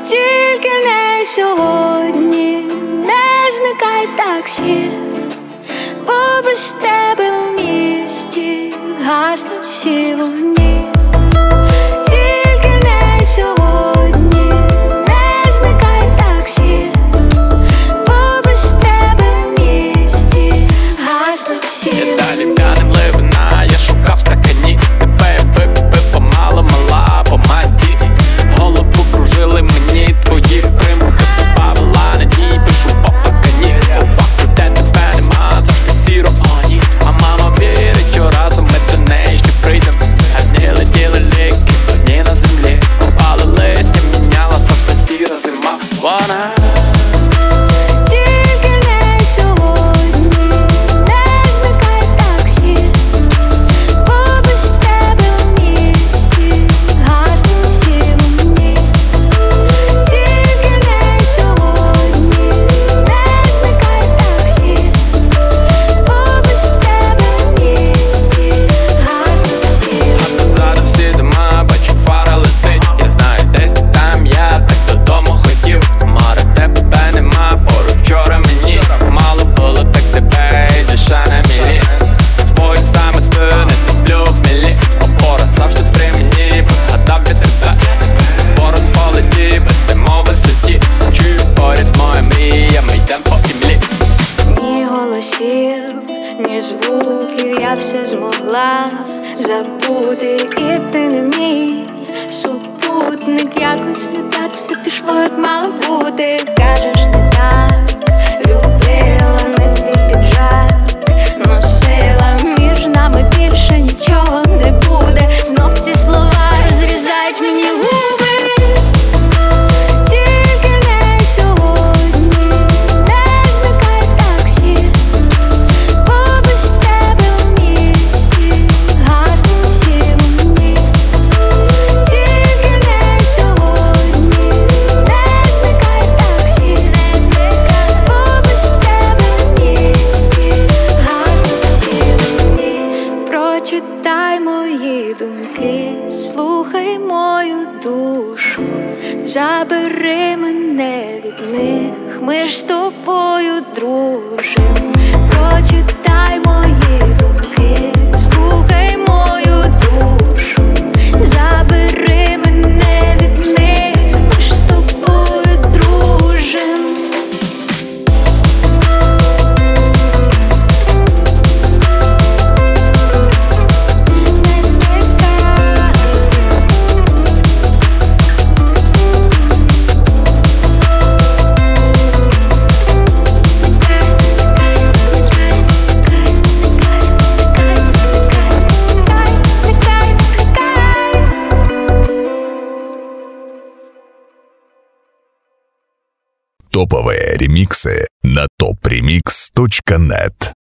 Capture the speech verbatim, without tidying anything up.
тільки не сьогодні, не зникай в таксі, бо без тебе в місті гаснуть всі вогні. Тільки не сьогодні, не зникай в таксі, бо без тебе в місті гаснуть всі вогні. Я далі п'яним ливина, я шукав стакані, тебе я випив помало, мала по маті. Голову кружили мені твої примухи, позбавила надій, пишу по окані. По факту де тебе нема, завжди сіро, о ні. А мама вірить, що разом ми до неї ще прийдем. А дні летіли ліки, дні на землі упали листя, мінялася та сіра зима. Вона ні звуків я все змогла забути, і ти не мій супутник. Якось не так все пішло, як мало бути. Кажеш, не так любила, не твій піджак носила, між нами більше нічого не буде. Знов ці слова розрізають мені губи. Читай мої думки, слухай мою душу, забери мене від них, ми ж з тобою дружим. Прочитай мої думки, слухай мою душу, забери мене від них, ми ж з тобою дружим. Топовые ремиксы на топ ремикс точка нет.